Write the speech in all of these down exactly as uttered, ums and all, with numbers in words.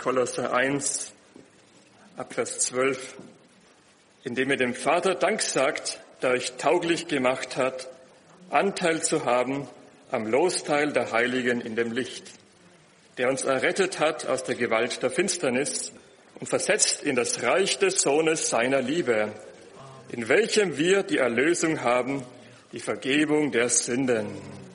Kolosser eins, Abvers zwölf, indem ihr dem Vater Dank sagt, der euch tauglich gemacht hat, Anteil zu haben am Losteil der Heiligen in dem Licht, der uns errettet hat aus der Gewalt der Finsternis und versetzt in das Reich des Sohnes seiner Liebe, in welchem wir die Erlösung haben, die Vergebung der Sünden.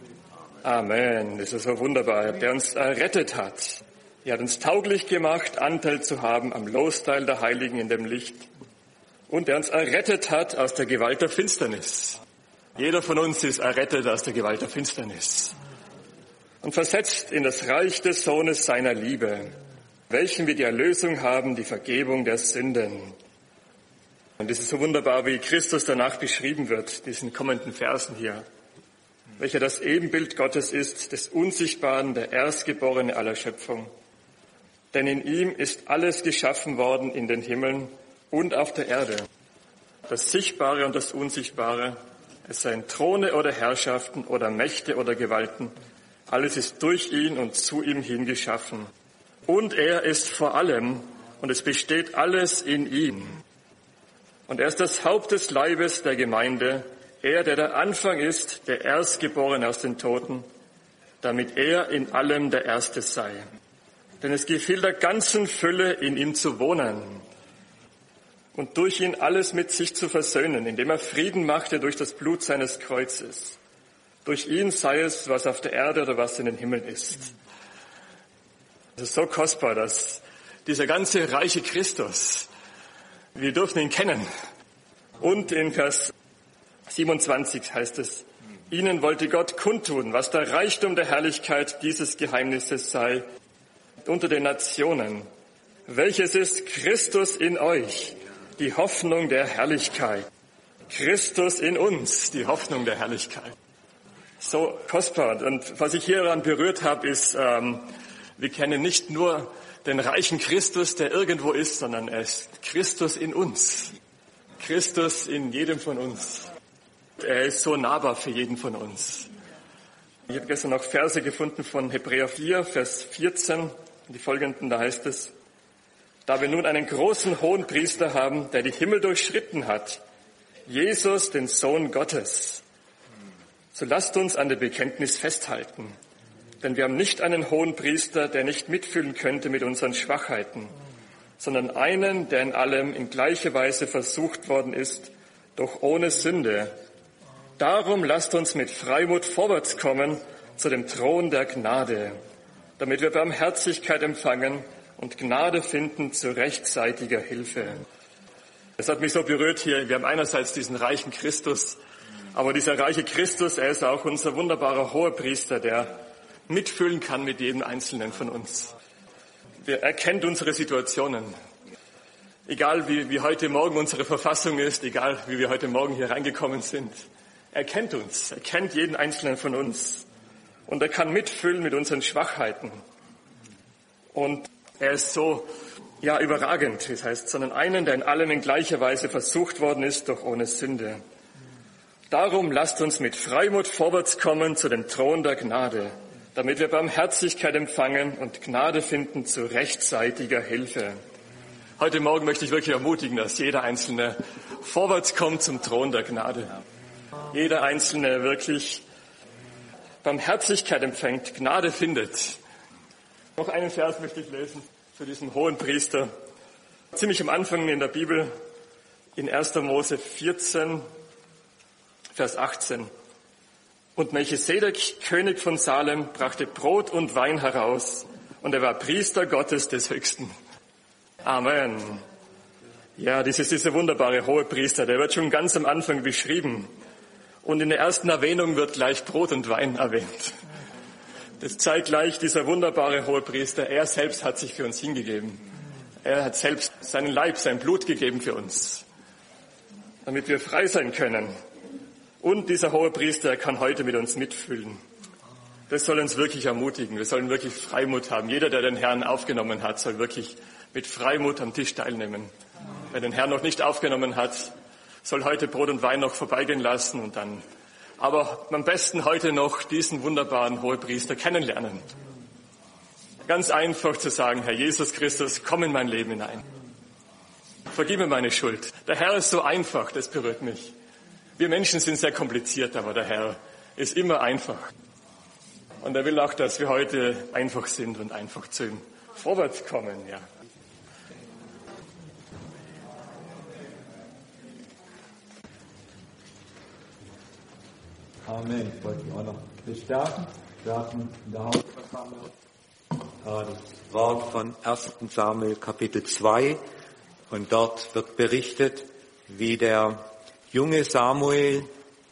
Amen. Das ist so wunderbar, der uns errettet hat. Er hat uns tauglich gemacht, Anteil zu haben am Losteil der Heiligen in dem Licht. Und der uns errettet hat aus der Gewalt der Finsternis. Jeder von uns ist errettet aus der Gewalt der Finsternis. Und versetzt in das Reich des Sohnes seiner Liebe, welchen wir die Erlösung haben, die Vergebung der Sünden. Und es ist so wunderbar, wie Christus danach beschrieben wird, diesen kommenden Versen hier, welcher das Ebenbild Gottes ist, des Unsichtbaren, der Erstgeborene aller Schöpfung. Denn in ihm ist alles geschaffen worden in den Himmeln und auf der Erde, das Sichtbare und das Unsichtbare, es seien Throne oder Herrschaften oder Mächte oder Gewalten, alles ist durch ihn und zu ihm hingeschaffen. Und er ist vor allem, und es besteht alles in ihm. Und er ist das Haupt des Leibes der Gemeinde, er, der der Anfang ist, der Erstgeborene aus den Toten, damit er in allem der Erste sei. Denn es gefiel der ganzen Fülle, in ihm zu wohnen und durch ihn alles mit sich zu versöhnen, indem er Frieden machte durch das Blut seines Kreuzes. Durch ihn sei es, was auf der Erde oder was in den Himmeln ist. Es ist so kostbar, dass dieser ganze reiche Christus, wir dürfen ihn kennen. Und in Vers siebenundzwanzig heißt es, ihnen wollte Gott kundtun, was der Reichtum der Herrlichkeit dieses Geheimnisses sei unter den Nationen, welches ist Christus in euch, die Hoffnung der Herrlichkeit. Christus in uns, die Hoffnung der Herrlichkeit. So kostbar. Und was ich hieran berührt habe, ist, ähm, wir kennen nicht nur den reichen Christus, der irgendwo ist, sondern er ist Christus in uns. Christus in jedem von uns. Er ist so nahbar für jeden von uns. Ich habe gestern noch Verse gefunden von Hebräer vier, Vers vierzehn, die folgenden, da heißt es, da wir nun einen großen Hohenpriester haben, der die Himmel durchschritten hat, Jesus, den Sohn Gottes, so lasst uns an dem Bekenntnis festhalten. Denn wir haben nicht einen Hohenpriester, der nicht mitfühlen könnte mit unseren Schwachheiten, sondern einen, der in allem in gleicher Weise versucht worden ist, doch ohne Sünde. Darum lasst uns mit Freimut vorwärts kommen zu dem Thron der Gnade, damit wir Barmherzigkeit empfangen und Gnade finden zu rechtzeitiger Hilfe. Es hat mich so berührt hier. Wir haben einerseits diesen reichen Christus, aber dieser reiche Christus, er ist auch unser wunderbarer Hohepriester, der mitfühlen kann mit jedem Einzelnen von uns. Er kennt unsere Situationen. Egal wie, wie heute Morgen unsere Verfassung ist, egal wie wir heute Morgen hier reingekommen sind. Er kennt uns, er kennt jeden Einzelnen von uns. Und er kann mitfühlen mit unseren Schwachheiten. Und er ist so, ja, überragend, das heißt, sondern einen, der in allem in gleicher Weise versucht worden ist, doch ohne Sünde. Darum lasst uns mit Freimut vorwärts kommen zu dem Thron der Gnade, damit wir Barmherzigkeit empfangen und Gnade finden zu rechtzeitiger Hilfe. Heute Morgen möchte ich wirklich ermutigen, dass jeder Einzelne vorwärts kommt zum Thron der Gnade. Jeder Einzelne wirklich Barmherzigkeit empfängt, Gnade findet. Noch einen Vers möchte ich lesen für diesen Hohenpriester. Ziemlich am Anfang in der Bibel, in erster Mose vierzehn, Vers achtzehn. Und Melchisedek, König von Salem, brachte Brot und Wein heraus, und er war Priester Gottes des Höchsten. Amen. Ja, das ist dieser wunderbare Hohepriester, der wird schon ganz am Anfang beschrieben. Und in der ersten Erwähnung wird gleich Brot und Wein erwähnt. Das zeigt gleich dieser wunderbare Hohepriester, er selbst hat sich für uns hingegeben. Er hat selbst seinen Leib, sein Blut gegeben für uns, damit wir frei sein können. Und dieser Hohepriester kann heute mit uns mitfühlen. Das soll uns wirklich ermutigen. Wir sollen wirklich Freimut haben. Jeder, der den Herrn aufgenommen hat, soll wirklich mit Freimut am Tisch teilnehmen. Wer den Herrn noch nicht aufgenommen hat, soll heute Brot und Wein noch vorbeigehen lassen und dann, aber am besten heute noch diesen wunderbaren Hohepriester kennenlernen. Ganz einfach zu sagen, Herr Jesus Christus, komm in mein Leben hinein. Vergib mir meine Schuld. Der Herr ist so einfach, das berührt mich. Wir Menschen sind sehr kompliziert, aber der Herr ist immer einfach. Und er will auch, dass wir heute einfach sind und einfach zu ihm vorwärts kommen, ja. Amen. Ich wollte mich auch noch bestärken. Wir hatten in der Hauptversammlung das Wort von ersten Samuel Kapitel zwei und dort wird berichtet, wie der junge Samuel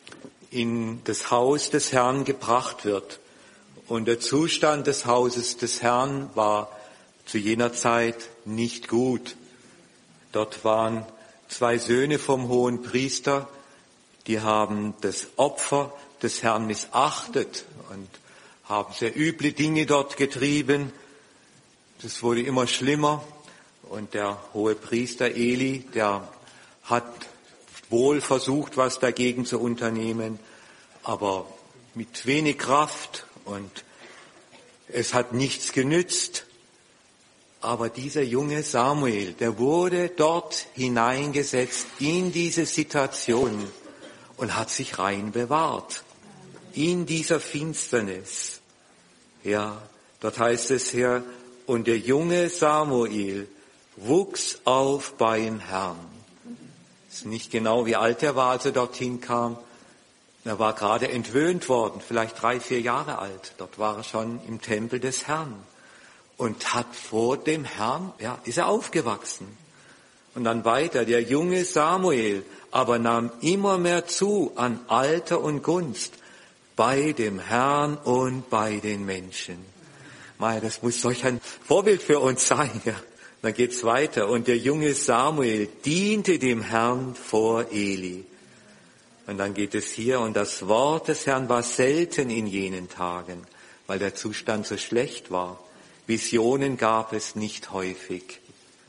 in das Haus des Herrn gebracht wird. Und der Zustand des Hauses des Herrn war zu jener Zeit nicht gut. Dort waren zwei Söhne vom hohen Priester, die haben das Opfer des Herrn missachtet und haben sehr üble Dinge dort getrieben. Das wurde immer schlimmer. Und der hohe Priester Eli, der hat wohl versucht, was dagegen zu unternehmen, aber mit wenig Kraft und es hat nichts genützt. Aber dieser junge Samuel, der wurde dort hineingesetzt in diese Situation und hat sich rein bewahrt. In dieser Finsternis. Ja, dort heißt es hier, und der junge Samuel wuchs auf bei dem Herrn. Es ist nicht genau, wie alt er war, als er dorthin kam. Er war gerade entwöhnt worden, vielleicht drei, vier Jahre alt. Dort war er schon im Tempel des Herrn und hat vor dem Herrn, ja, ist er aufgewachsen. Und dann weiter, der junge Samuel aber nahm immer mehr zu an Alter und Gunst bei dem Herrn und bei den Menschen. Mei, das muss solch ein Vorbild für uns sein, ja. Dann geht's weiter. Und der junge Samuel diente dem Herrn vor Eli. Und dann geht es hier, und das Wort des Herrn war selten in jenen Tagen, weil der Zustand so schlecht war. Visionen gab es nicht häufig.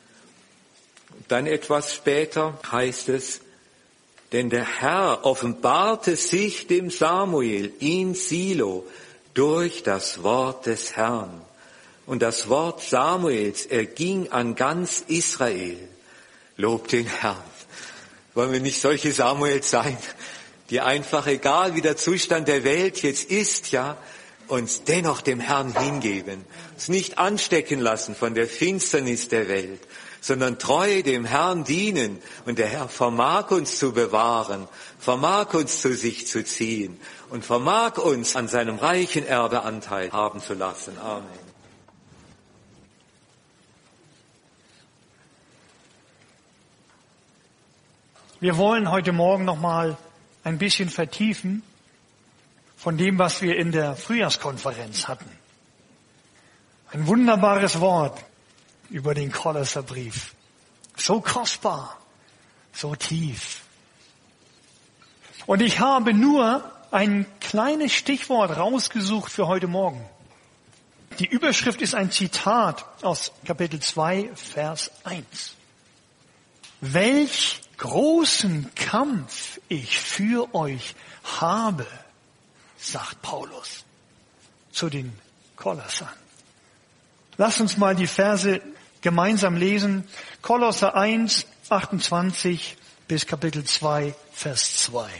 Dann etwas später heißt es, denn der Herr offenbarte sich dem Samuel in Silo durch das Wort des Herrn. Und das Wort Samuels erging an ganz Israel. Lob den Herrn. Wollen wir nicht solche Samuels sein, die einfach, egal wie der Zustand der Welt jetzt ist, ja, uns dennoch dem Herrn hingeben, uns nicht anstecken lassen von der Finsternis der Welt, sondern treu dem Herrn dienen. Und der Herr vermag uns zu bewahren, vermag uns zu sich zu ziehen und vermag uns an seinem reichen Erbe Anteil haben zu lassen. Amen. Wir wollen heute Morgen noch mal ein bisschen vertiefen von dem, was wir in der Frühjahrskonferenz hatten. Ein wunderbares Wort über den Kolosserbrief. So kostbar, so tief. Und ich habe nur ein kleines Stichwort rausgesucht für heute Morgen. Die Überschrift ist ein Zitat aus Kapitel zwei, Vers eins. Welch großen Kampf ich für euch habe, sagt Paulus zu den Kolossern. Lasst uns mal die Verse gemeinsam lesen. Kolosser eins, achtundzwanzig bis Kapitel zwei, Vers zwei.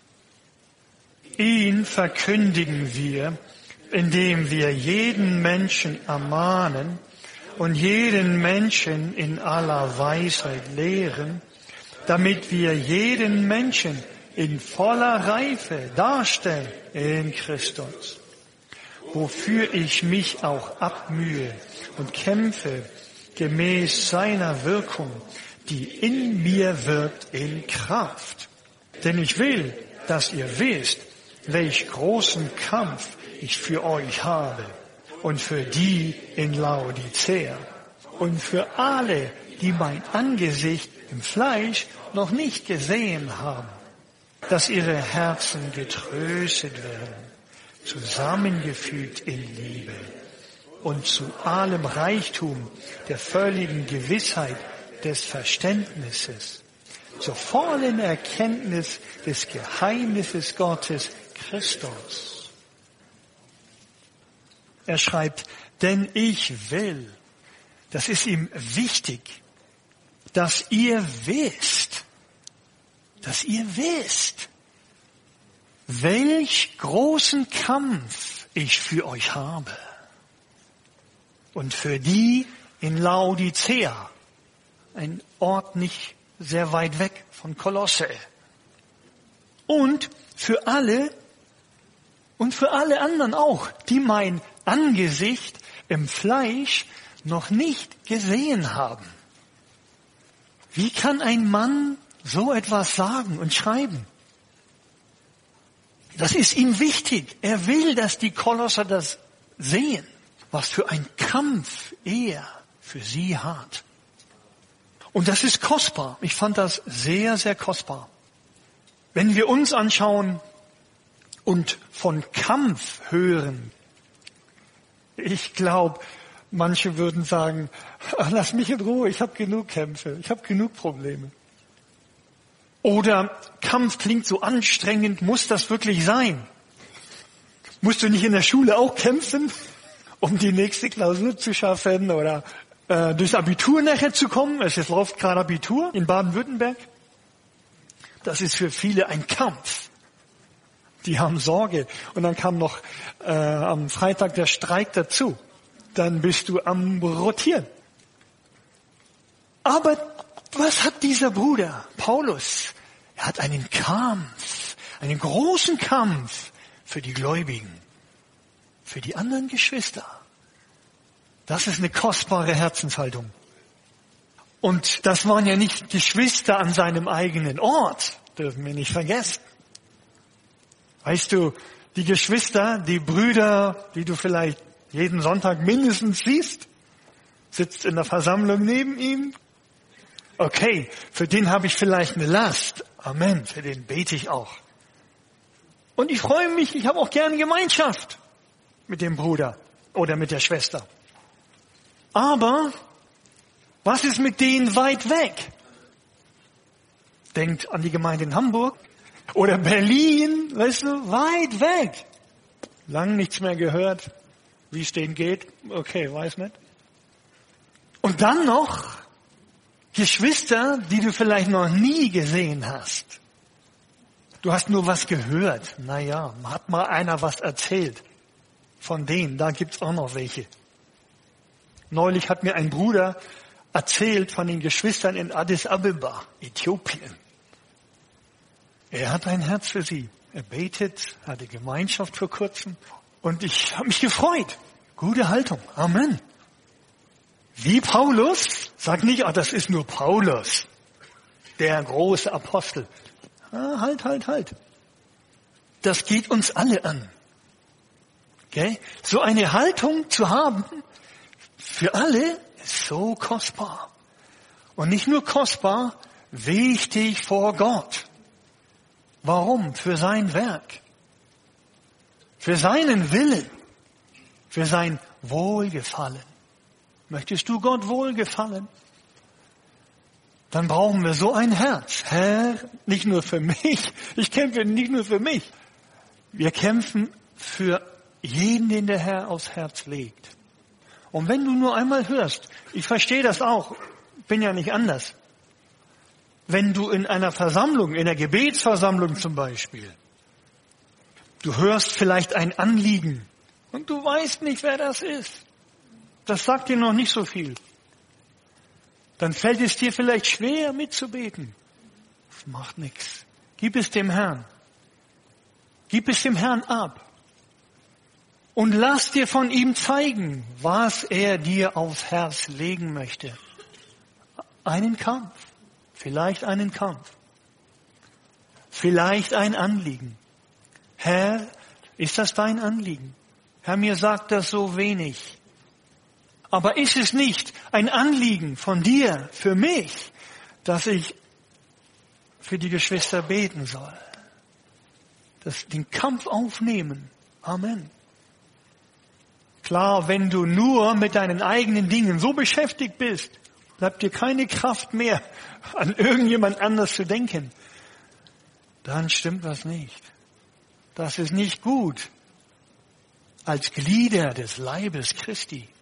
Ihn verkündigen wir, indem wir jeden Menschen ermahnen und jeden Menschen in aller Weisheit lehren, damit wir jeden Menschen in voller Reife darstellen in Christus, wofür ich mich auch abmühe und kämpfe gemäß seiner Wirkung, die in mir wirkt in Kraft. Denn ich will, dass ihr wisst, welch großen Kampf ich für euch habe und für die in Laodicea und für alle, die mein Angesicht im Fleisch noch nicht gesehen haben, dass ihre Herzen getröstet werden, zusammengefügt in Liebe und zu allem Reichtum der völligen Gewissheit des Verständnisses, zur vollen Erkenntnis des Geheimnisses Gottes Christus. Er schreibt, denn ich will, das ist ihm wichtig, dass ihr wisst, dass ihr wisst, welch großen Kampf ich für euch habe. Und für die in Laodicea, ein Ort nicht sehr weit weg von Kolosse. Und für alle, und für alle anderen auch, die mein Angesicht im Fleisch noch nicht gesehen haben. Wie kann ein Mann so etwas sagen und schreiben? Das ist ihm wichtig. Er will, dass die Kolosser das sehen, was für ein Kampf er für sie hat. Und das ist kostbar. Ich fand das sehr, sehr kostbar. Wenn wir uns anschauen und von Kampf hören, ich glaube, manche würden sagen, ach, lass mich in Ruhe, ich habe genug Kämpfe, ich habe genug Probleme. Oder Kampf klingt so anstrengend, muss das wirklich sein? Musst du nicht in der Schule auch kämpfen, um die nächste Klausur zu schaffen oder äh, durchs Abitur nachher zu kommen? Es läuft gerade Abitur in Baden-Württemberg. Das ist für viele ein Kampf. Die haben Sorge. Und dann kam noch äh, am Freitag der Streik dazu. Dann bist du am Rotieren. Aber was hat dieser Bruder Paulus? Er hat einen Kampf, einen großen Kampf für die Gläubigen, für die anderen Geschwister. Das ist eine kostbare Herzenshaltung. Und das waren ja nicht Geschwister an seinem eigenen Ort, dürfen wir nicht vergessen. Weißt du, die Geschwister, die Brüder, die du vielleicht jeden Sonntag mindestens siehst, sitzt in der Versammlung neben ihm. Okay, für den habe ich vielleicht eine Last. Amen, für den bete ich auch. Und ich freue mich, ich habe auch gerne Gemeinschaft mit dem Bruder oder mit der Schwester. Aber was ist mit denen weit weg? Denkt an die Gemeinde in Hamburg oder Berlin, weißt du, weit weg. Lang nichts mehr gehört, wie es denen geht. Okay, weiß nicht. Und dann noch Geschwister, die du vielleicht noch nie gesehen hast. Du hast nur was gehört. Naja, hat mal einer was erzählt. Von denen, da gibt's auch noch welche. Neulich hat mir ein Bruder erzählt von den Geschwistern in Addis Abeba, Äthiopien. Er hat ein Herz für sie. Er betet, hatte Gemeinschaft vor kurzem. Und ich habe mich gefreut. Gute Haltung. Amen. Wie Paulus, sag nicht, ah, das ist nur Paulus, der große Apostel. Ah, halt, halt, halt. Das geht uns alle an. Okay? So eine Haltung zu haben, für alle, ist so kostbar. Und nicht nur kostbar, wichtig vor Gott. Warum? Für sein Werk. Für seinen Willen. Für sein Wohlgefallen. Möchtest du Gott wohlgefallen? Dann brauchen wir so ein Herz. Herr, nicht nur für mich. Ich kämpfe nicht nur für mich. Wir kämpfen für jeden, den der Herr aufs Herz legt. Und wenn du nur einmal hörst, ich verstehe das auch, bin ja nicht anders. Wenn du in einer Versammlung, in einer Gebetsversammlung zum Beispiel, du hörst vielleicht ein Anliegen und du weißt nicht, wer das ist. Das sagt dir noch nicht so viel. Dann fällt es dir vielleicht schwer mitzubeten. Das macht nichts. Gib es dem Herrn. Gib es dem Herrn ab. Und lass dir von ihm zeigen, was er dir aufs Herz legen möchte. Einen Kampf. Vielleicht einen Kampf. Vielleicht ein Anliegen. Herr, ist das dein Anliegen? Herr, mir sagt das so wenig. Aber ist es nicht ein Anliegen von dir, für mich, dass ich für die Geschwister beten soll? Das, den Kampf aufnehmen. Amen. Klar, wenn du nur mit deinen eigenen Dingen so beschäftigt bist, bleibt dir keine Kraft mehr, an irgendjemand anders zu denken. Dann stimmt was nicht. Das ist nicht gut. Als Glieder des Leibes Christi.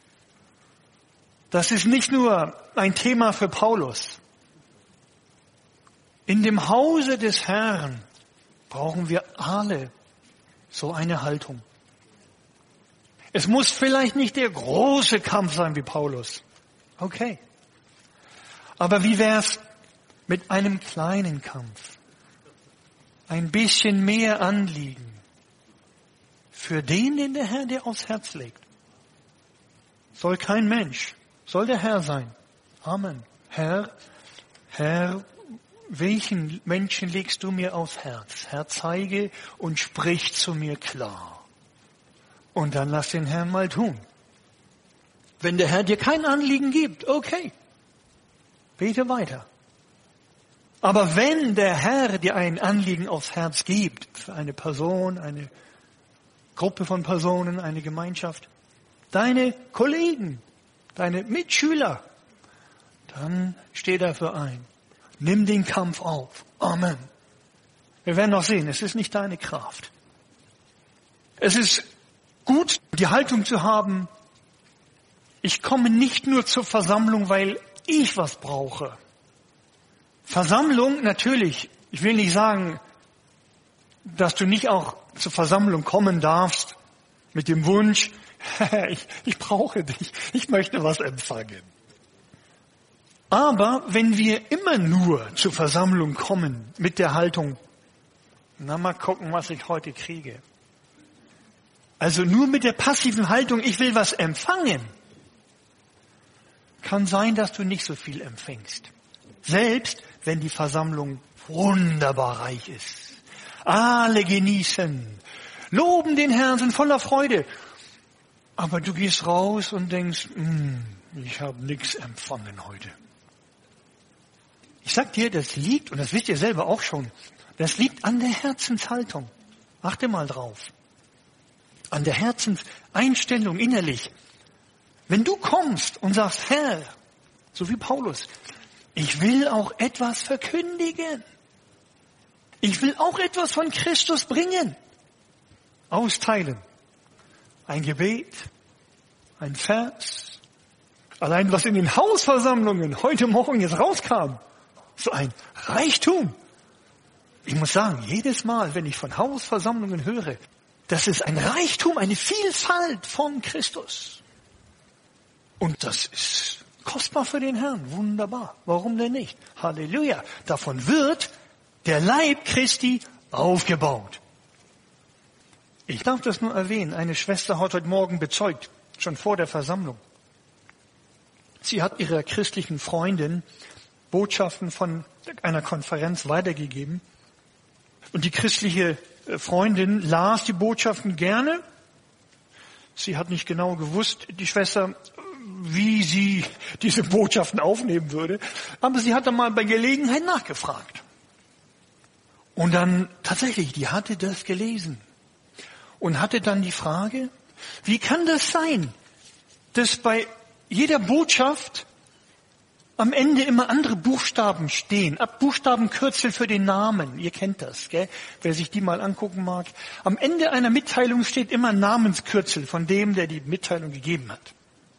Das ist nicht nur ein Thema für Paulus. In dem Hause des Herrn brauchen wir alle so eine Haltung. Es muss vielleicht nicht der große Kampf sein wie Paulus. Okay. Aber wie wär's mit einem kleinen Kampf? Ein bisschen mehr Anliegen für den, den der Herr dir aufs Herz legt. Soll kein Mensch, soll der Herr sein. Amen. Herr, Herr, welchen Menschen legst du mir aufs Herz? Herr, zeige und sprich zu mir klar. Und dann lass den Herrn mal tun. Wenn der Herr dir kein Anliegen gibt, okay, bete weiter. Aber wenn der Herr dir ein Anliegen aufs Herz gibt, für eine Person, eine Gruppe von Personen, eine Gemeinschaft, deine Kollegen, deine Mitschüler, dann steh dafür ein. Nimm den Kampf auf. Amen. Wir werden noch sehen, es ist nicht deine Kraft. Es ist gut, die Haltung zu haben, ich komme nicht nur zur Versammlung, weil ich was brauche. Versammlung, natürlich, ich will nicht sagen, dass du nicht auch zur Versammlung kommen darfst mit dem Wunsch, ich, ich brauche dich, ich möchte was empfangen. Aber wenn wir immer nur zur Versammlung kommen mit der Haltung, na mal gucken, was ich heute kriege. Also nur mit der passiven Haltung, ich will was empfangen, kann sein, dass du nicht so viel empfängst. Selbst wenn die Versammlung wunderbar reich ist. Alle genießen, loben den Herrn, sind voller Freude. Aber du gehst raus und denkst, ich habe nichts empfangen heute. Ich sag dir, das liegt, und das wisst ihr selber auch schon, das liegt an der Herzenshaltung. Achte mal drauf. An der Herzenseinstellung innerlich. Wenn du kommst und sagst, Herr, so wie Paulus, ich will auch etwas verkündigen. Ich will auch etwas von Christus bringen. Austeilen. Ein Gebet, ein Vers. Allein was in den Hausversammlungen heute Morgen jetzt rauskam. So ein Reichtum. Ich muss sagen, jedes Mal, wenn ich von Hausversammlungen höre, das ist ein Reichtum, eine Vielfalt von Christus. Und das ist kostbar für den Herrn. Wunderbar. Warum denn nicht? Halleluja. Davon wird der Leib Christi aufgebaut. Ich darf das nur erwähnen. Eine Schwester hat heute Morgen bezeugt, schon vor der Versammlung. Sie hat ihrer christlichen Freundin Botschaften von einer Konferenz weitergegeben. Und die christliche Freundin las die Botschaften gerne. Sie hat nicht genau gewusst, die Schwester, wie sie diese Botschaften aufnehmen würde. Aber sie hat dann mal bei Gelegenheit nachgefragt. Und dann tatsächlich, die hatte das gelesen. Und hatte dann die Frage, wie kann das sein, dass bei jeder Botschaft am Ende immer andere Buchstaben stehen, Buchstabenkürzel für den Namen. Ihr kennt das, gell? Wer sich die mal angucken mag. Am Ende einer Mitteilung steht immer ein Namenskürzel von dem, der die Mitteilung gegeben hat.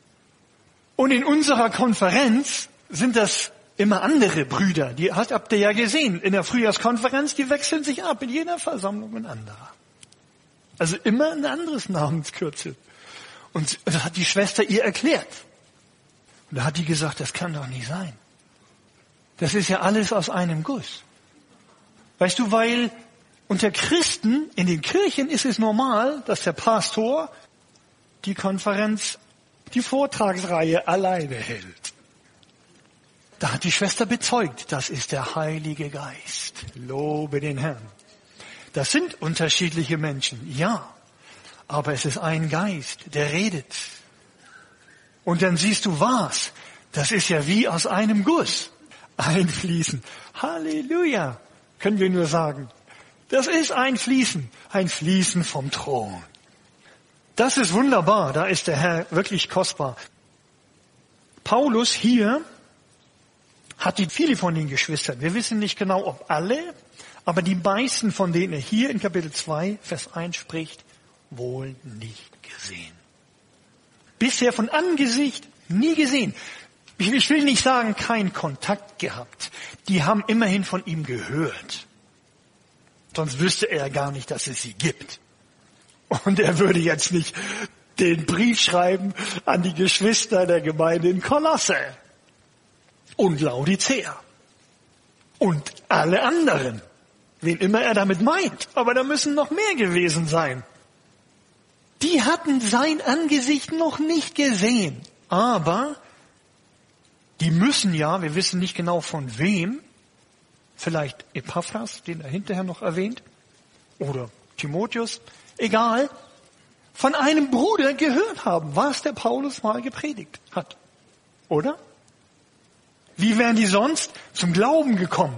Und in unserer Konferenz sind das immer andere Brüder. Die habt ihr ja gesehen. In der Frühjahrskonferenz, die wechseln sich ab. In jeder Versammlung ein anderer. Also immer ein anderes Namenskürzel. Und das hat die Schwester ihr erklärt. Und da hat die gesagt, das kann doch nicht sein. Das ist ja alles aus einem Guss. Weißt du, weil unter Christen in den Kirchen ist es normal, dass der Pastor die Konferenz, die Vortragsreihe alleine hält. Da hat die Schwester bezeugt, das ist der Heilige Geist. Lobe den Herrn. Das sind unterschiedliche Menschen, ja. Aber es ist ein Geist, der redet. Und dann siehst du was. Das ist ja wie aus einem Guss. Einfließen. Halleluja. Können wir nur sagen. Das ist ein Fließen. Ein Fließen vom Thron. Das ist wunderbar. Da ist der Herr wirklich kostbar. Paulus hier hat die viele von den Geschwistern. Wir wissen nicht genau, ob alle, aber die meisten, von denen er hier in Kapitel zwei, Vers eins spricht, wohl nicht gesehen. Bisher von Angesicht Nie gesehen. Ich, ich will nicht sagen, keinen Kontakt gehabt. Die haben immerhin von ihm gehört. Sonst wüsste er gar nicht, dass es sie gibt. Und er würde jetzt nicht den Brief schreiben an die Geschwister der Gemeinde in Kolosse und Laodicea und alle anderen, wen immer er damit meint. Aber da müssen noch mehr gewesen sein. Die hatten sein Angesicht noch nicht gesehen. Aber die müssen ja, wir wissen nicht genau von wem, vielleicht Epaphras, den er hinterher noch erwähnt, oder Timotheus, egal, von einem Bruder gehört haben, was der Paulus mal gepredigt hat. Oder? Wie wären die sonst zum Glauben gekommen?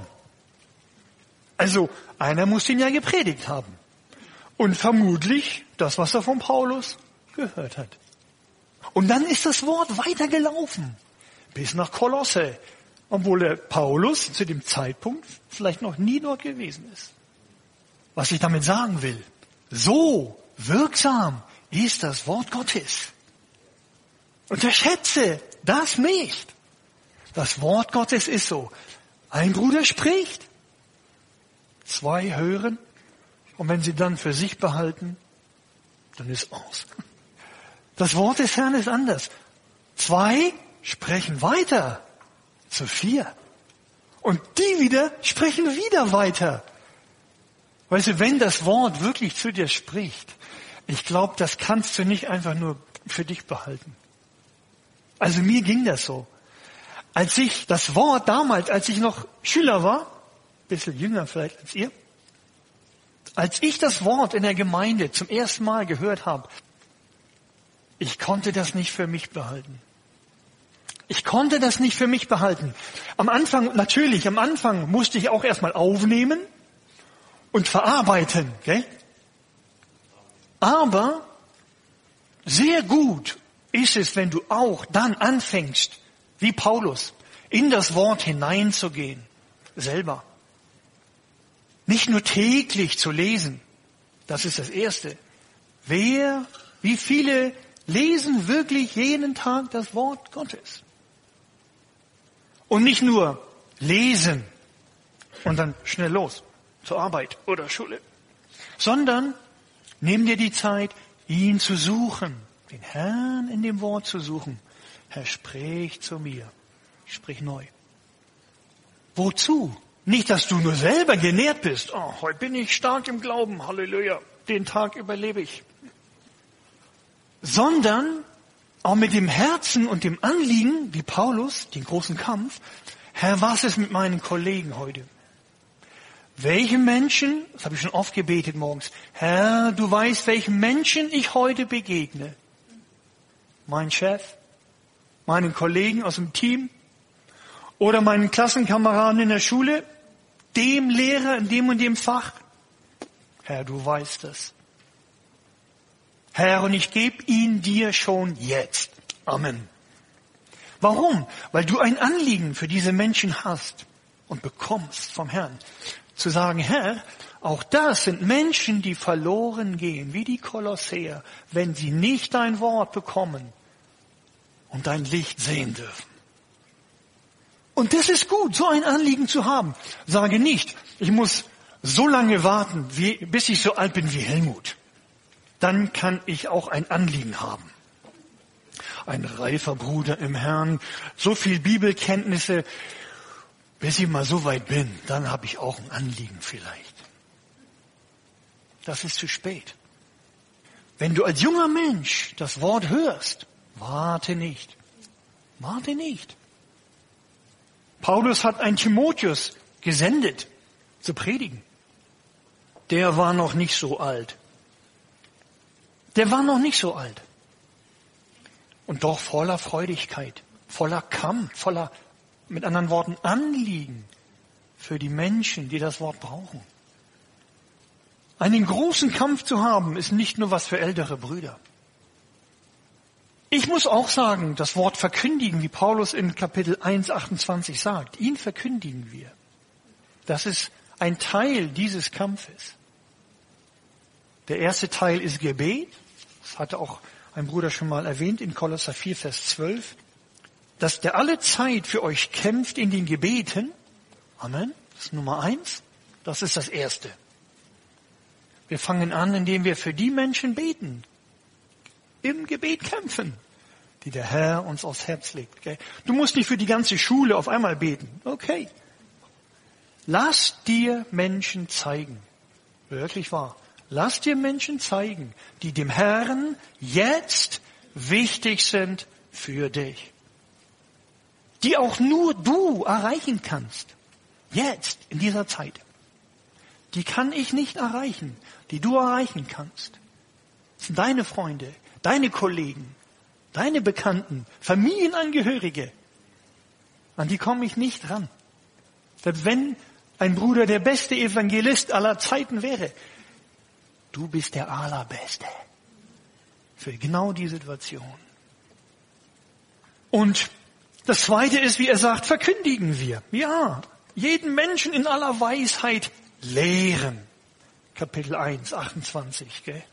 Also, einer muss ihn ja gepredigt haben. Und vermutlich das, was er von Paulus gehört hat. Und dann ist das Wort weitergelaufen. Bis nach Kolosse. Obwohl der Paulus zu dem Zeitpunkt vielleicht noch nie dort gewesen ist. Was ich damit sagen will, so wirksam ist das Wort Gottes. Unterschätze das nicht. Das Wort Gottes ist so. Ein Bruder spricht, zwei hören, und wenn sie dann für sich behalten, dann ist aus. Das Wort des Herrn ist anders. Zwei sprechen weiter zu vier. Und die wieder sprechen wieder weiter. Weißt du, wenn das Wort wirklich zu dir spricht, ich glaube, das kannst du nicht einfach nur für dich behalten. Also mir ging das so. Als ich das Wort damals, als ich noch Schüler war, ein bisschen jünger vielleicht als ihr, als ich das Wort in der Gemeinde zum ersten Mal gehört habe, ich konnte das nicht für mich behalten. Ich konnte das nicht für mich behalten. Am Anfang, natürlich, am Anfang musste ich auch erstmal aufnehmen und verarbeiten, gell? Aber sehr gut ist es, wenn du auch dann anfängst, wie Paulus, in das Wort hineinzugehen, selber. Nicht nur täglich zu lesen, das ist das Erste. Wer, wie viele lesen wirklich jeden Tag das Wort Gottes? Und nicht nur lesen und dann schnell los zur Arbeit oder Schule, sondern nimm dir die Zeit, ihn zu suchen, den Herrn in dem Wort zu suchen. Herr, sprich zu mir, sprich neu. Wozu? Nicht, dass du nur selber genährt bist. Oh, heute bin ich stark im Glauben, Halleluja, den Tag überlebe ich. Sondern auch mit dem Herzen und dem Anliegen, wie Paulus, den großen Kampf, Herr, was ist mit meinen Kollegen heute? Welche Menschen, das habe ich schon oft gebetet morgens, Herr, du weißt, welchen Menschen ich heute begegne. Mein Chef, meinen Kollegen aus dem Team oder meinen Klassenkameraden in der Schule, dem Lehrer in dem und dem Fach. Herr, du weißt es. Herr, und ich gebe ihn dir schon jetzt. Amen. Warum? Weil du ein Anliegen für diese Menschen hast und bekommst vom Herrn. Zu sagen, Herr, auch das sind Menschen, die verloren gehen, wie die Kolosseer, wenn sie nicht dein Wort bekommen und dein Licht sehen dürfen. Und das ist gut, so ein Anliegen zu haben. Sage nicht, ich muss so lange warten, wie, bis ich so alt bin wie Helmut. Dann kann ich auch ein Anliegen haben. Ein reifer Bruder im Herrn, so viel Bibelkenntnisse, bis ich mal so weit bin, dann habe ich auch ein Anliegen vielleicht. Das ist zu spät. Wenn du als junger Mensch das Wort hörst, warte nicht. Warte nicht. Paulus hat einen Timotheus gesendet, zu predigen. Der war noch nicht so alt. Der war noch nicht so alt. Und doch voller Freudigkeit, voller Kampf, voller, mit anderen Worten, Anliegen für die Menschen, die das Wort brauchen. Einen großen Kampf zu haben, ist nicht nur was für ältere Brüder. Ich muss auch sagen, das Wort verkündigen, wie Paulus in Kapitel eins, achtundzwanzig sagt, ihn verkündigen wir. Das ist ein Teil dieses Kampfes. Der erste Teil ist Gebet. Das hatte auch ein Bruder schon mal erwähnt in Kolosser vier, Vers zwölf. dass der alle Zeit für euch kämpft in den Gebeten. Amen. Das ist Nummer eins. Das ist das Erste. Wir fangen an, indem wir für die Menschen beten. Im Gebet kämpfen, die der Herr uns aufs Herz legt. Okay? Du musst nicht für die ganze Schule auf einmal beten. Okay. Lass dir Menschen zeigen. Wirklich wahr. Lass dir Menschen zeigen, die dem Herrn jetzt wichtig sind für dich. Die auch nur du erreichen kannst. Jetzt, in dieser Zeit. Die kann ich nicht erreichen, die du erreichen kannst. Das sind deine Freunde, deine Kollegen, deine Bekannten, Familienangehörige. An die komme ich nicht ran. Selbst wenn ein Bruder der beste Evangelist aller Zeiten wäre, du bist der Allerbeste für genau die Situation. Und das Zweite ist, wie er sagt, verkündigen wir. Ja, jeden Menschen in aller Weisheit lehren. Kapitel eins, achtundzwanzig. Gell?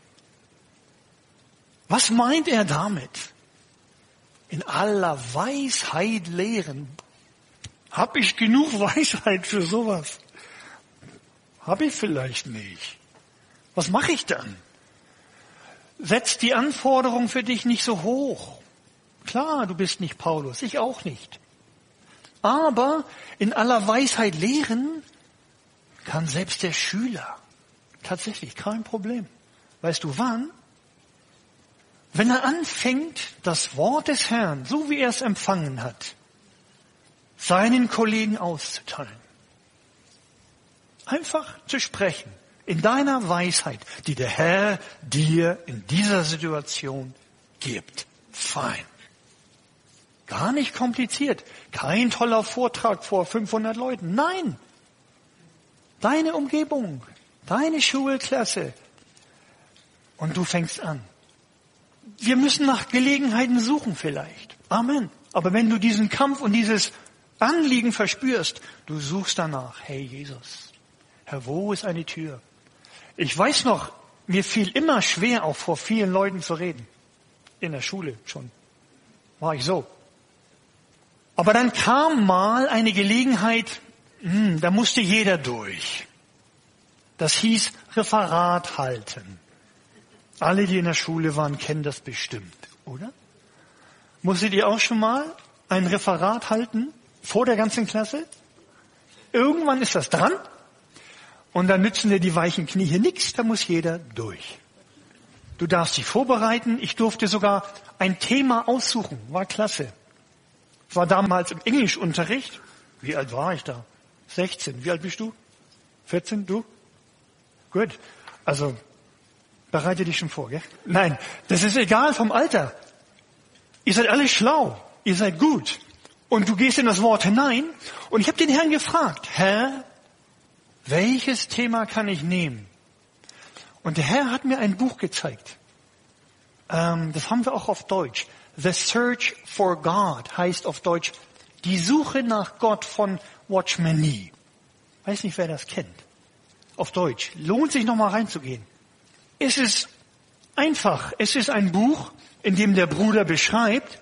Was meint er damit? In aller Weisheit lehren. Hab ich genug Weisheit für sowas? Hab ich vielleicht nicht. Was mache ich dann? Setzt die Anforderung für dich nicht so hoch. Klar, du bist nicht Paulus, ich auch nicht. Aber in aller Weisheit lehren kann selbst der Schüler. Tatsächlich, kein Problem. Weißt du wann? Wenn er anfängt, das Wort des Herrn, so wie er es empfangen hat, seinen Kollegen auszuteilen. Einfach zu sprechen, in deiner Weisheit, die der Herr dir in dieser Situation gibt. Fein. Gar nicht kompliziert. Kein toller Vortrag vor fünfhundert Leuten. Nein. Deine Umgebung, deine Schulklasse. Und du fängst an. Wir müssen nach Gelegenheiten suchen vielleicht. Amen. Aber wenn du diesen Kampf und dieses Anliegen verspürst, du suchst danach. Hey Jesus, Herr, wo ist eine Tür? Ich weiß noch, mir fiel immer schwer, auch vor vielen Leuten zu reden. In der Schule schon. War ich so. Aber dann kam mal eine Gelegenheit, hm, da musste jeder durch. Das hieß Referat halten. Alle, die in der Schule waren, kennen das bestimmt, oder? Musstet ihr auch schon mal ein Referat halten vor der ganzen Klasse? Irgendwann ist das dran und dann nützen dir die weichen Knie hier nichts, da muss jeder durch. Du darfst dich vorbereiten. Ich durfte sogar ein Thema aussuchen, war klasse. Ich war damals im Englischunterricht. Wie alt war ich da? sechzehn. Wie alt bist du? vierzehn, du? Gut. Also, bereite dich schon vor, gell? Nein, das ist egal vom Alter. Ihr seid alle schlau. Ihr seid gut. Und du gehst in das Wort hinein. Und ich habe den Herrn gefragt, Herr, welches Thema kann ich nehmen? Und der Herr hat mir ein Buch gezeigt. Ähm, das haben wir auch auf Deutsch. The Search for God heißt auf Deutsch die Suche nach Gott von Watchman Nee. Weiß nicht, wer das kennt. Auf Deutsch. Lohnt sich nochmal reinzugehen. Es ist einfach. Es ist ein Buch, in dem der Bruder beschreibt,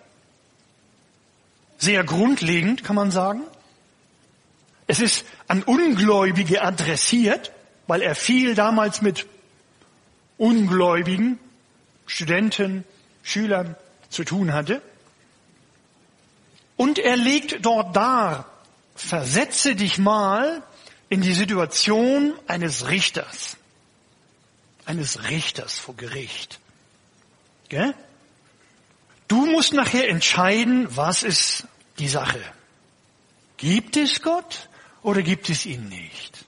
sehr grundlegend kann man sagen. Es ist an Ungläubige adressiert, weil er viel damals mit Ungläubigen, Studenten, Schülern zu tun hatte. Und er legt dort dar, versetze dich mal in die Situation eines Richters. Eines Richters vor Gericht. Gell? Du musst nachher entscheiden, was ist die Sache. Gibt es Gott oder gibt es ihn nicht?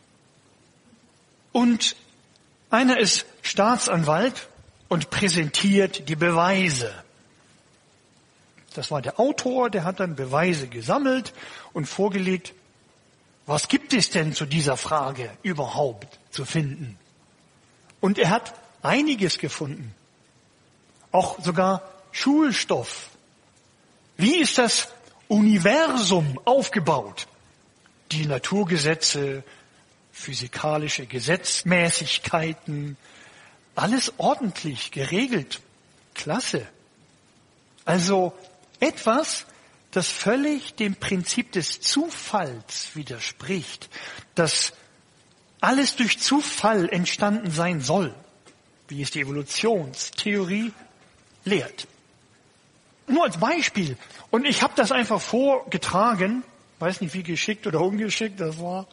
Und einer ist Staatsanwalt und präsentiert die Beweise. Das war der Autor, der hat dann Beweise gesammelt und vorgelegt, was gibt es denn zu dieser Frage überhaupt zu finden? Und er hat einiges gefunden. Auch sogar Schulstoff. Wie ist das Universum aufgebaut? Die Naturgesetze, physikalische Gesetzmäßigkeiten, alles ordentlich geregelt. Klasse. Also etwas, das völlig dem Prinzip des Zufalls widerspricht, dass alles durch Zufall entstanden sein soll, wie es die Evolutionstheorie lehrt. Nur als Beispiel. Und ich habe das einfach vorgetragen, weiß nicht, wie geschickt oder ungeschickt das war.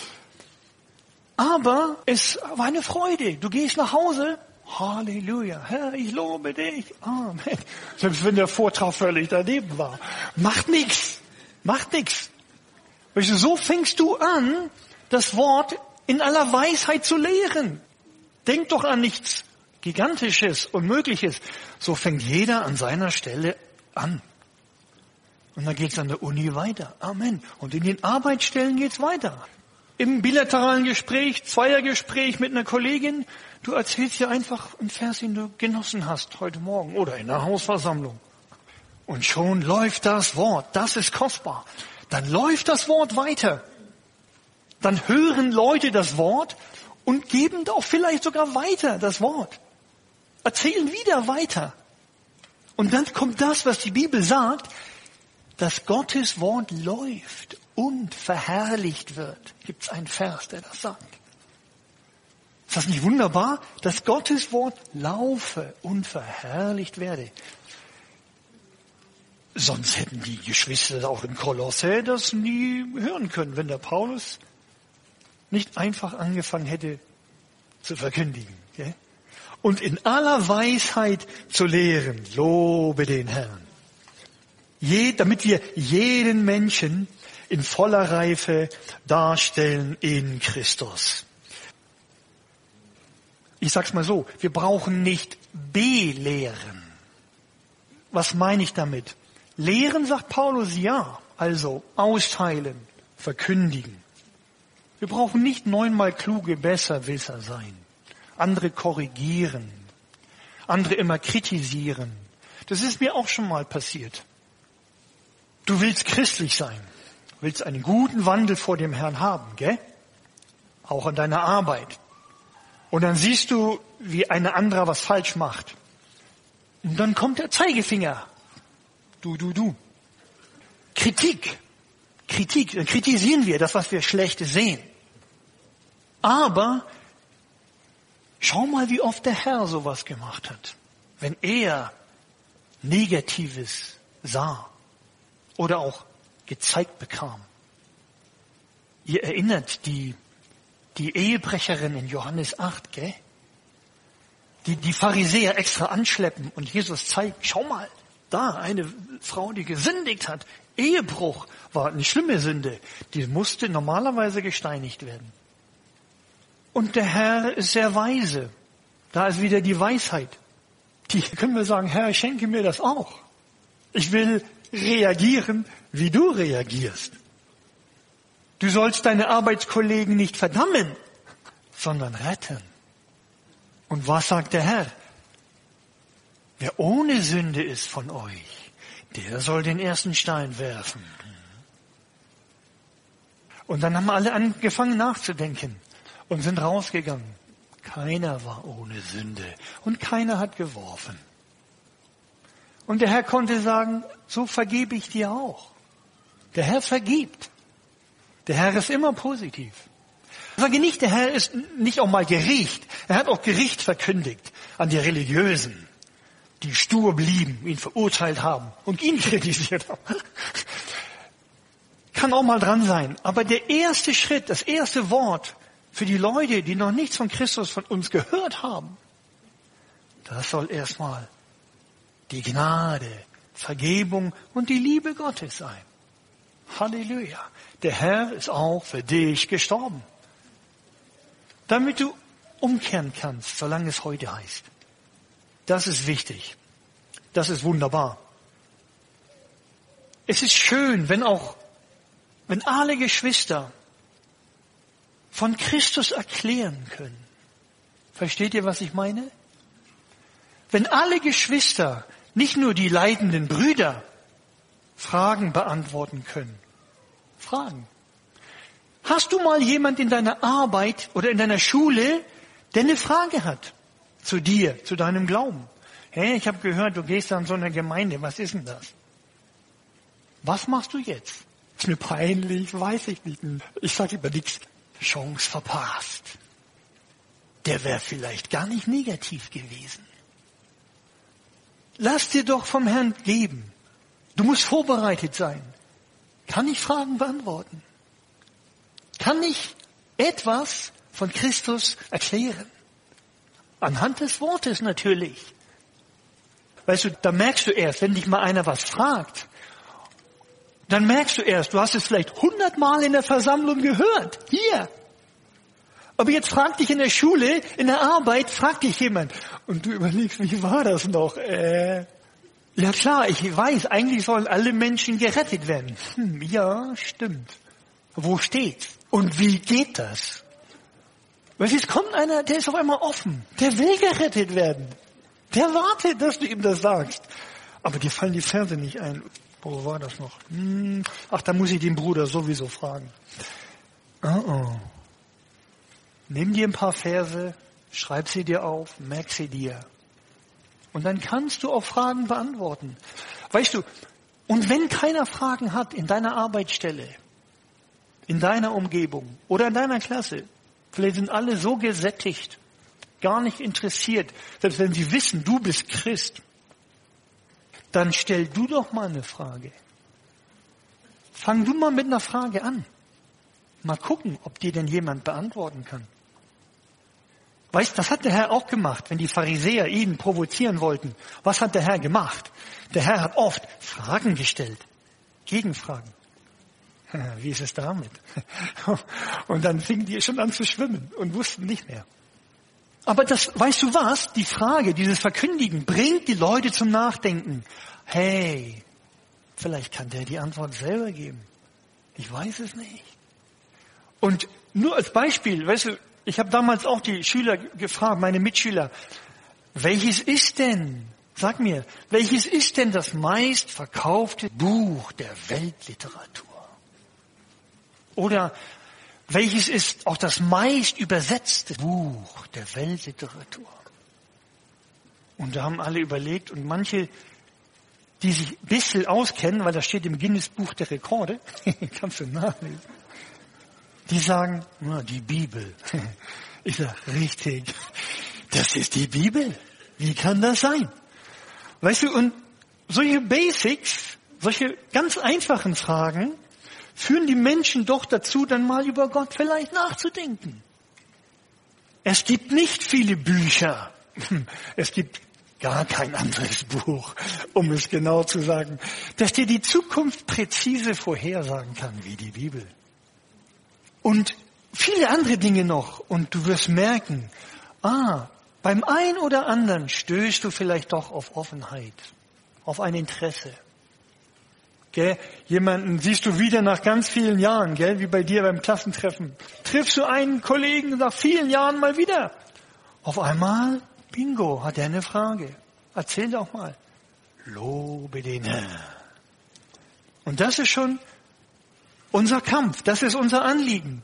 Aber es war eine Freude. Du gehst nach Hause, Halleluja, Herr, ich lobe dich, Amen. Selbst wenn der Vortrag völlig daneben war. Macht nichts, macht nichts. So fängst du an, das Wort in aller Weisheit zu lehren. Denk doch an nichts Gigantisches, Unmögliches. So fängt jeder an seiner Stelle an. Und dann geht's an der Uni weiter. Amen. Und in den Arbeitsstellen geht's weiter. Im bilateralen Gespräch, Zweiergespräch mit einer Kollegin, du erzählst dir einfach einen Vers, den du genossen hast heute Morgen oder in der Hausversammlung. Und schon läuft das Wort. Das ist kostbar. Dann läuft das Wort weiter. Dann hören Leute das Wort und geben auch vielleicht sogar weiter das Wort. Erzählen wieder weiter. Und dann kommt das, was die Bibel sagt, dass Gottes Wort läuft und verherrlicht wird. Gibt es einen Vers, der das sagt? Ist das nicht wunderbar, dass Gottes Wort laufe und verherrlicht werde? Sonst hätten die Geschwister auch in Kolosse das nie hören können, wenn der Paulus nicht einfach angefangen hätte zu verkündigen. Okay? Und in aller Weisheit zu lehren, lobe den Herrn. Je, damit wir jeden Menschen in voller Reife darstellen in Christus. Ich sag's mal so, wir brauchen nicht belehren. Was meine ich damit? Lehren, sagt Paulus, ja, also austeilen, verkündigen. Wir brauchen nicht neunmal kluge Besserwisser sein, andere korrigieren, andere immer kritisieren. Das ist mir auch schon mal passiert. Du willst christlich sein, willst einen guten Wandel vor dem Herrn haben, gell? Auch an deiner Arbeit. Und dann siehst du, wie eine andere was falsch macht. Und dann kommt der Zeigefinger. Du, du, du. Kritik. Kritik. Dann kritisieren wir das, was wir schlecht sehen. Aber schau mal, wie oft der Herr sowas gemacht hat. Wenn er Negatives sah oder auch gezeigt bekam. Ihr erinnert die, die Ehebrecherin in Johannes acht, gell? Die, die Pharisäer extra anschleppen und Jesus zeigt, schau mal, da eine Frau, die gesündigt hat. Ehebruch war eine schlimme Sünde. Die musste normalerweise gesteinigt werden. Und der Herr ist sehr weise. Da ist wieder die Weisheit. Die können wir sagen, Herr, schenke mir das auch. Ich will reagieren, wie du reagierst. Du sollst deine Arbeitskollegen nicht verdammen, sondern retten. Und was sagt der Herr? Wer ohne Sünde ist von euch, der soll den ersten Stein werfen. Und dann haben alle angefangen nachzudenken und sind rausgegangen. Keiner war ohne Sünde und keiner hat geworfen. Und der Herr konnte sagen, so vergebe ich dir auch. Der Herr vergibt. Der Herr ist immer positiv. Ich sage nicht, der Herr ist nicht auch mal Gericht. Er hat auch Gericht verkündigt an die Religiösen, die stur blieben, ihn verurteilt haben und ihn kritisiert haben. Kann auch mal dran sein. Aber der erste Schritt, das erste Wort für die Leute, die noch nichts von Christus von uns gehört haben, das soll erstmal die Gnade, Vergebung und die Liebe Gottes sein. Halleluja. Der Herr ist auch für dich gestorben. Damit du umkehren kannst, solange es heute heißt. Das ist wichtig. Das ist wunderbar. Es ist schön, wenn auch, wenn alle Geschwister von Christus erklären können. Versteht ihr, was ich meine? Wenn alle Geschwister, nicht nur die leidenden Brüder, Fragen beantworten können. Fragen. Hast du mal jemand in deiner Arbeit oder in deiner Schule, der eine Frage hat zu dir, zu deinem Glauben? Hey, ich habe gehört, du gehst an so eine Gemeinde. Was ist denn das? Was machst du jetzt? Ist mir peinlich, weiß ich nicht. Ich sage immer nichts. Chance verpasst. Der wäre vielleicht gar nicht negativ gewesen. Lass dir doch vom Herrn geben. Du musst vorbereitet sein. Kann ich Fragen beantworten? Kann ich etwas von Christus erklären? Anhand des Wortes natürlich. Weißt du, da merkst du erst, wenn dich mal einer was fragt, dann merkst du erst, du hast es vielleicht hundertmal in der Versammlung gehört. Hier. Aber jetzt fragt dich in der Schule, in der Arbeit, fragt dich jemand. Und du überlegst, wie war das noch? Äh, ja klar, ich weiß, eigentlich sollen alle Menschen gerettet werden. Hm, ja, stimmt. Wo steht's? Und wie geht das? Weißt du, es kommt einer, der ist auf einmal offen. Der will gerettet werden. Der wartet, dass du ihm das sagst. Aber dir fallen die Verse nicht ein. Wo war das noch? Hm, ach, da muss ich den Bruder sowieso fragen. Oh oh. Nimm dir ein paar Verse, schreib sie dir auf, merk sie dir. Und dann kannst du auch Fragen beantworten. Weißt du, und wenn keiner Fragen hat in deiner Arbeitsstelle, in deiner Umgebung oder in deiner Klasse, vielleicht sind alle so gesättigt, gar nicht interessiert, selbst wenn sie wissen, du bist Christ, dann stell du doch mal eine Frage. Fang du mal mit einer Frage an. Mal gucken, ob dir denn jemand beantworten kann. Weißt, das hat der Herr auch gemacht, wenn die Pharisäer ihn provozieren wollten. Was hat der Herr gemacht? Der Herr hat oft Fragen gestellt. Gegenfragen. Wie ist es damit? Und dann fingen die schon an zu schwimmen und wussten nicht mehr. Aber das, weißt du was? Die Frage, dieses Verkündigen, bringt die Leute zum Nachdenken. Hey, vielleicht kann der die Antwort selber geben. Ich weiß es nicht. Und nur als Beispiel, weißt du, ich habe damals auch die Schüler gefragt, meine Mitschüler, welches ist denn, sag mir, welches ist denn das meistverkaufte Buch der Weltliteratur? Oder welches ist auch das meist übersetzte Buch der Weltliteratur? Und da haben alle überlegt und manche, die sich ein bisschen auskennen, weil das steht im Guinness-Buch der Rekorde, kannst du nachlesen, die sagen, na, die Bibel. Ich sage, richtig, das ist die Bibel. Wie kann das sein? Weißt du, und solche Basics, solche ganz einfachen Fragen, führen die Menschen doch dazu, dann mal über Gott vielleicht nachzudenken. Es gibt nicht viele Bücher. Es gibt gar kein anderes Buch, um es genau zu sagen, das dir die Zukunft präzise vorhersagen kann, wie die Bibel. Und viele andere Dinge noch. Und du wirst merken, ah, beim einen oder anderen stößt du vielleicht doch auf Offenheit, auf ein Interesse. Gell? Jemanden siehst du wieder nach ganz vielen Jahren, gell? Wie bei dir beim Klassentreffen. Triffst du einen Kollegen nach vielen Jahren mal wieder. Auf einmal, bingo, hat er eine Frage. Erzähl doch mal. Lobe den Herrn. Und das ist schon unser Kampf, das ist unser Anliegen.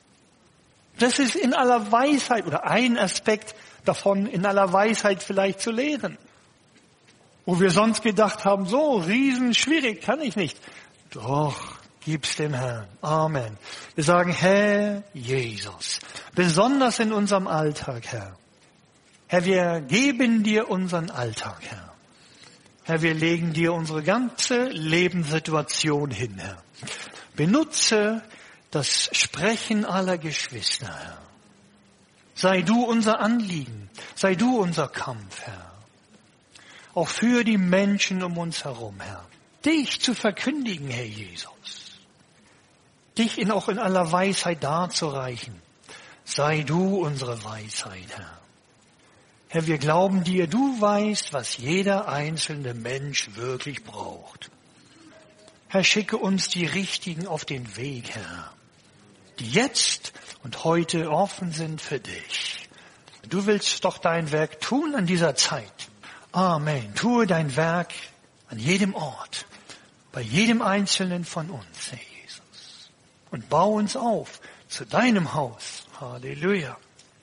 Das ist in aller Weisheit oder ein Aspekt davon, in aller Weisheit vielleicht zu lehren. Wo wir sonst gedacht haben, so riesenschwierig, kann ich nicht. Doch, gib's dem Herrn. Amen. Wir sagen, Herr Jesus, besonders in unserem Alltag, Herr. Herr, wir geben dir unseren Alltag, Herr. Herr, wir legen dir unsere ganze Lebenssituation hin, Herr. Benutze das Sprechen aller Geschwister, Herr. Sei du unser Anliegen, sei du unser Kampf, Herr. Auch für die Menschen um uns herum, Herr. Dich zu verkündigen, Herr Jesus. Dich in, auch in aller Weisheit darzureichen. Sei du unsere Weisheit, Herr. Herr, wir glauben dir, du weißt, was jeder einzelne Mensch wirklich braucht. Herr, schicke uns die Richtigen auf den Weg, Herr, die jetzt und heute offen sind für dich. Du willst doch dein Werk tun an dieser Zeit. Amen. Tue dein Werk an jedem Ort, bei jedem Einzelnen von uns, Herr Jesus. Und bau uns auf zu deinem Haus. Halleluja.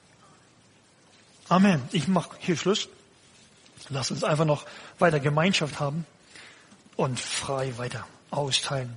Amen. Ich mache hier Schluss. Lass uns einfach noch weiter Gemeinschaft haben und frei weiter austeilen.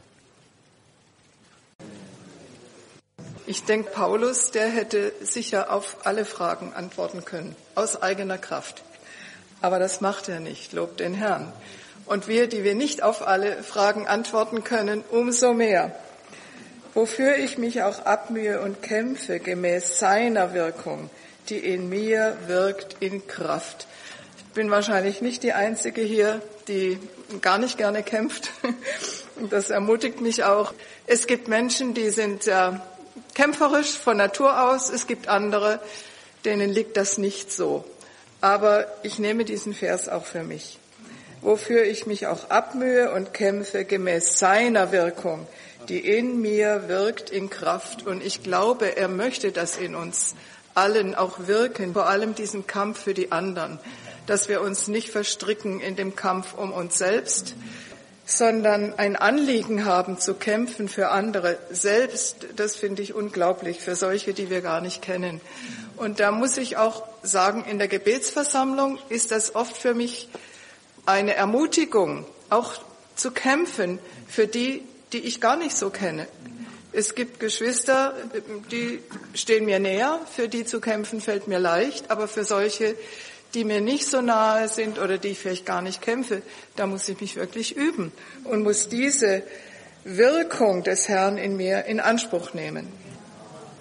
Ich denke, Paulus, der hätte sicher auf alle Fragen antworten können, aus eigener Kraft. Aber das macht er nicht, lobt den Herrn. Und wir, die wir nicht auf alle Fragen antworten können, umso mehr. Wofür ich mich auch abmühe und kämpfe, gemäß seiner Wirkung, die in mir wirkt in Kraft. Ich bin wahrscheinlich nicht die Einzige hier, die gar nicht gerne kämpft. Und das ermutigt mich auch. Es gibt Menschen, die sind sehr kämpferisch von Natur aus. Es gibt andere, denen liegt das nicht so. Aber ich nehme diesen Vers auch für mich. Wofür ich mich auch abmühe und kämpfe, gemäß seiner Wirkung, die in mir wirkt in Kraft. Und ich glaube, er möchte das in uns allen auch wirken, vor allem diesen Kampf für die anderen, dass wir uns nicht verstricken in dem Kampf um uns selbst, sondern ein Anliegen haben zu kämpfen für andere selbst. Das finde ich unglaublich, für solche, die wir gar nicht kennen. Und da muss ich auch sagen, in der Gebetsversammlung ist das oft für mich eine Ermutigung, auch zu kämpfen für die, die ich gar nicht so kenne. Es gibt Geschwister, die stehen mir näher, für die zu kämpfen fällt mir leicht, aber für solche, die mir nicht so nahe sind oder die ich vielleicht gar nicht kämpfe, da muss ich mich wirklich üben und muss diese Wirkung des Herrn in mir in Anspruch nehmen.